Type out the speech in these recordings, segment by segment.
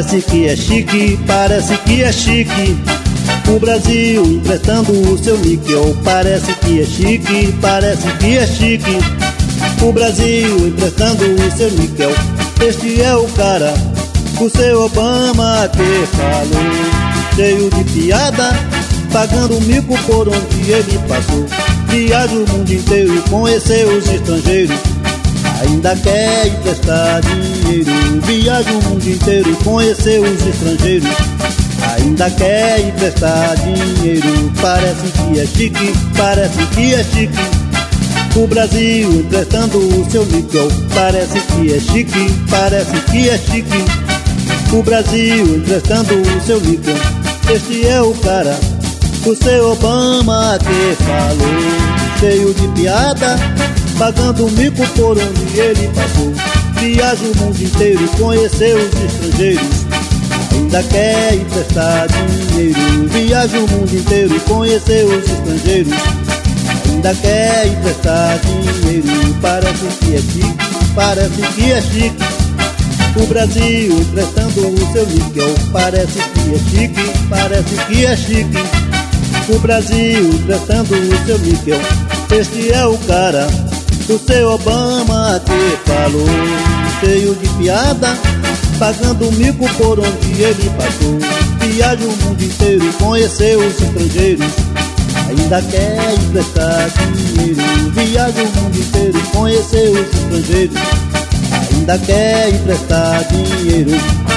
parece que é chique, parece que é chique. O Brasil emprestando o seu níquel, parece que é chique, parece que é chique. O Brasil emprestando o seu níquel. Este é o cara, o seu Obama que falou, cheio de piada, pagando mico por onde ele passou. Viaja o mundo inteiro e conheceu os estrangeiros, ainda quer emprestar dinheiro. Viaja o mundo inteiro e conheceu os estrangeiros, ainda quer emprestar dinheiro. Parece que é chique, parece que é chique. O Brasil emprestando o seu níquel, parece que é chique, parece que é chique. O Brasil emprestando o seu níquel. Este é o cara, o seu Obama que falou, cheio de piada, pagando mico por onde ele passou. Viaja o mundo inteiro e conheceu os estrangeiros, ainda quer emprestar dinheiro. Viaja o mundo inteiro e conheceu os estrangeiros, ainda quer emprestar dinheiro. Parece que é chique, parece que é chique. O Brasil emprestando o seu níquel, parece que é chique, parece que é chique. O Brasil emprestando o seu níquel. Este é o cara, o seu Obama que falou, cheio de piada, pagando mico por onde ele passou. Viaja o mundo inteiro e conheceu os estrangeiros, ainda quer emprestar dinheiro. Viaja o mundo inteiro e conheceu os estrangeiros, ainda quer emprestar dinheiro.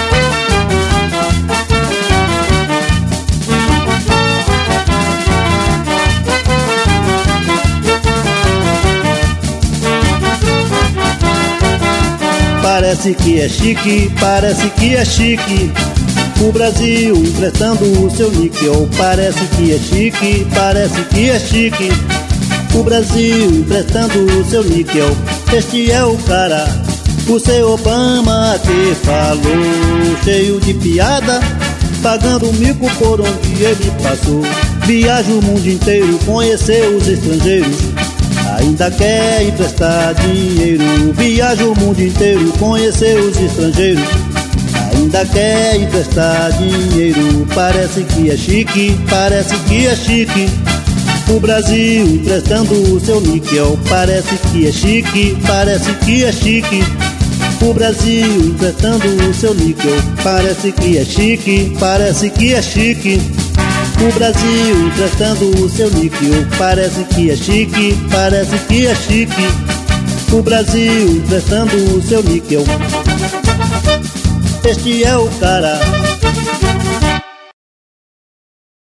Parece que é chique, parece que é chique. O Brasil emprestando o seu níquel, parece que é chique, parece que é chique. O Brasil emprestando o seu níquel. Este é o cara, o seu Obama que falou, cheio de piada, pagando mico por onde ele passou. Viaja o mundo inteiro, conheceu os estrangeiros, ainda quer emprestar dinheiro. Viaja o mundo inteiro, conheceu os estrangeiros, ainda quer emprestar dinheiro. Parece que é chique, parece que é chique. O Brasil emprestando o seu níquel, parece que é chique, parece que é chique. O Brasil emprestando o seu níquel, parece que é chique, parece que é chique. O Brasil emprestando o seu níquel, parece que é chique, parece que é chique. O Brasil emprestando o seu níquel. Este é o cara,